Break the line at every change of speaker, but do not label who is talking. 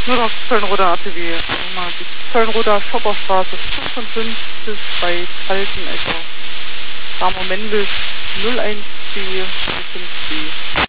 Nur noch Köln-Roder ATW. Nochmal die Köln-Roder Schopperstraße 55 bei Kaltenecker. Damo Mendes 01B 05B.